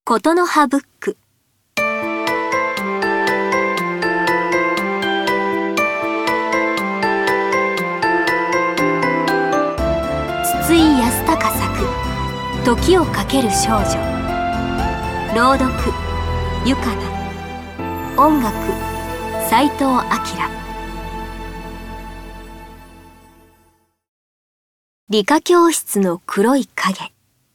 ことの葉ブック。筒井康隆作「時をかける少女」。朗読ゆかな。音楽斉藤明。理科教室の黒い影。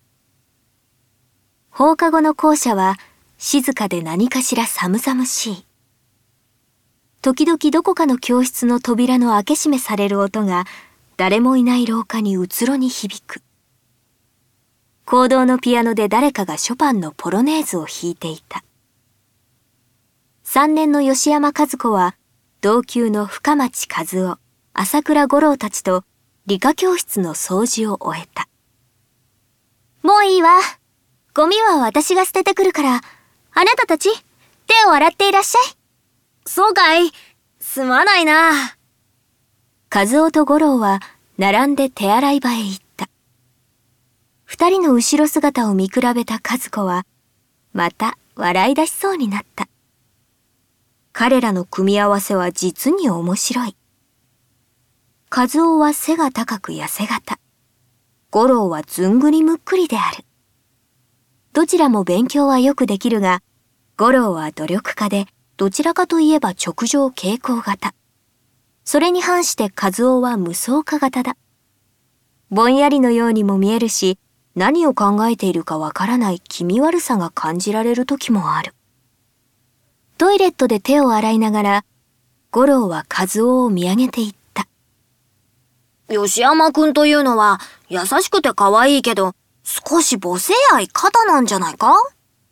放課後の校舎は静かで何かしら寒々しい。時々どこかの教室の扉の開け閉めされる音が誰もいない廊下にうつろに響く。講堂のピアノで誰かがショパンのポロネーズを弾いていた。3年の吉山和子は同級の深町和夫、朝倉五郎たちと理科教室の掃除を終えた。もういいわ。ゴミは私が捨ててくるから、あなたたち、手を洗っていらっしゃい。 そうかい。すまないな。 和夫と五郎は並んで手洗い場へ行った。二人の後ろ姿を見比べた和子は、また笑い出しそうになった。彼らの組み合わせは実に面白い。和夫は背が高く痩せ型。五郎はずんぐりむっくりである。どちらも勉強はよくできるが、五郎は努力家で、どちらかといえば直情傾向型。それに反して和夫は無双化型だ。ぼんやりのようにも見えるし、何を考えているかわからない気味悪さが感じられる時もある。トイレットで手を洗いながら、五郎は和夫を見上げていった。 吉山くんというのは優しくて可愛いけど、少し母性愛過多なんじゃないか？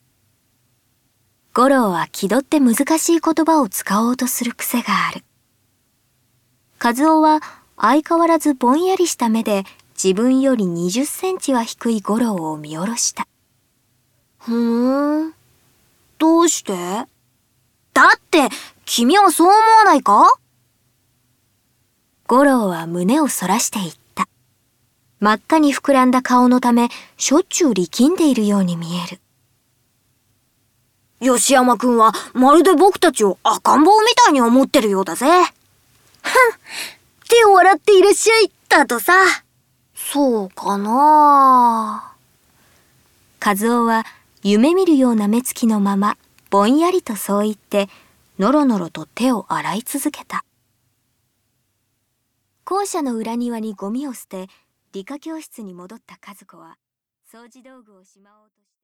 五郎は気取って難しい言葉を使おうとする癖がある。和夫は相変わらずぼんやりした目で自分より20センチは低い五郎を見下ろした。 どうして？だって、君はそう思わないか？ 五郎は胸をそらしていった。真っ赤に膨らんだ顔のため、しょっちゅう力んでいるように見える。 吉山くんはまるで僕たちを赤ん坊みたいに思ってるようだぜ。手を洗っていらっしゃい、だとさ。そうかな。 和夫は夢見るような目つきのまま、ぼんやりとそう言って、のろのろと手を洗い続けた。校舎の裏庭にゴミを捨て、理科教室に戻った和子は、掃除道具をしまおうとして